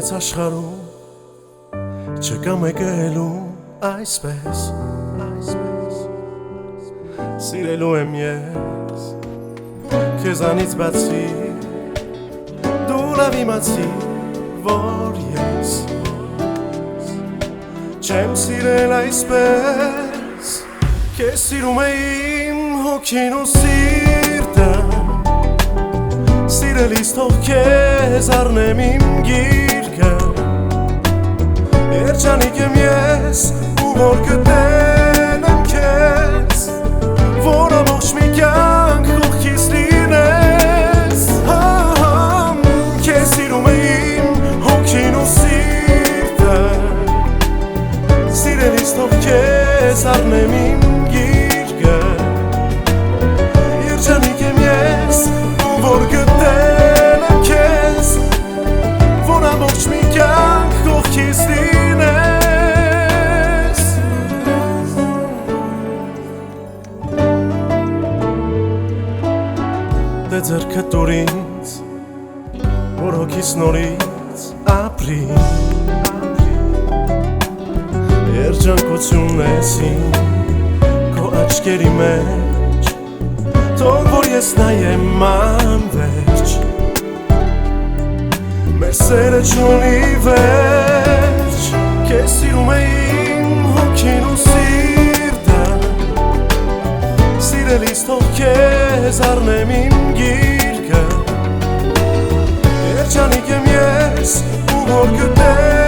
աշխարհում չկա մեկելու այսպես Սիրելու եմ ես քեզանից բացի Դու լավ իմացի որ ես Չեմ սիրել այսպես Քեզ սիրում է իմ հոգին ու սիրտը Սիրելիս թող քեզ առնեմ իմ գիրկը Երջանիկ եմ ես ու որ գտնեմ քեզ Որ ամբողջ մի կյանք կողքիս լինես Քեզ սիրում է իմ հոգին ու սիրտը Սիրելիս թող քեզ առնեմ իմ գիրկը Երջանիկ եմ ես ու որ գտնեմ քեզ Որ ամբողջ մի կյանք կողքիս լինես Դե ձեռքդ տուր ինձ որ հոգիս նորից ապրի Երջանկությունն ես իմ քո աչքերի մեջ Թող որ ես նայեմ անվերջ Մեր սերը չունի վերջ Քեզ սիրում է իմ հոգին ու սիրտը Սիրելիս թող քեզ առնեմ իմ գիրկը Երջանիկ եմ ես ու որ գտնեմ